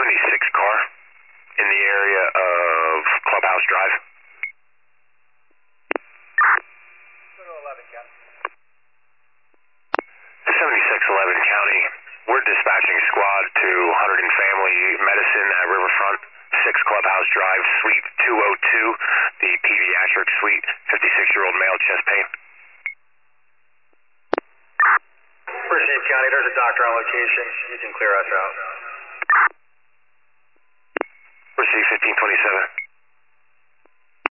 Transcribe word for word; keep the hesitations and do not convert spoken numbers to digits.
seventy-six car in the area of Clubhouse Drive. seventy-six eleven County, we're dispatching squad to Hunterdon Family Medicine at Riverfront, six Clubhouse Drive, Suite two oh two, the pediatric suite, fifty-six-year-old male, chest pain. Receive County, there's a doctor on location. You can clear us out. Receive fifteen twenty-seven.